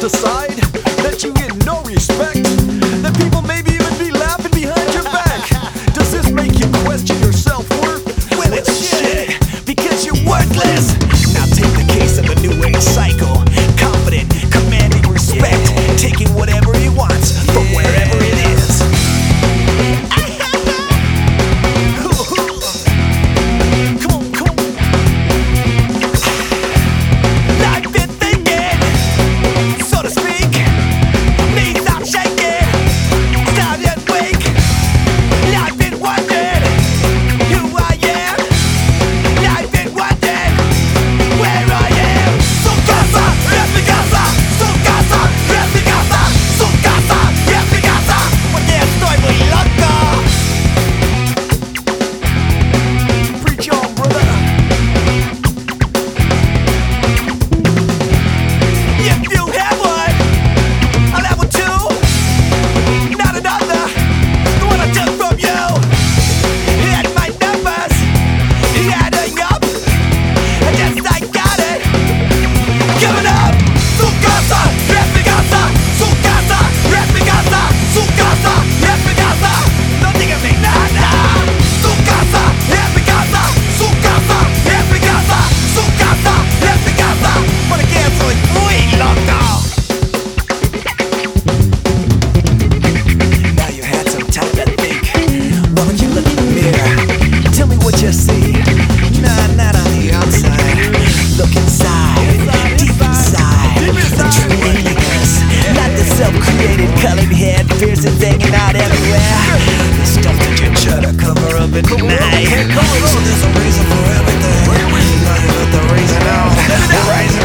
decide that you get no respect, that people maybe even be laughing behind your back? Does this make you question your self-worth? Well, it should, because you're worthless. Now take the case of the new age psycho, confident, commanding respect, taking whatever he wants from wherever it is. You see, nah, not on the outside. Look inside, deep inside. The true alienness, not the self-created colored head, piercings hanging out everywhere. The stuff that you try to cover up at night. So there's a reason for everything. Now you got the reason out.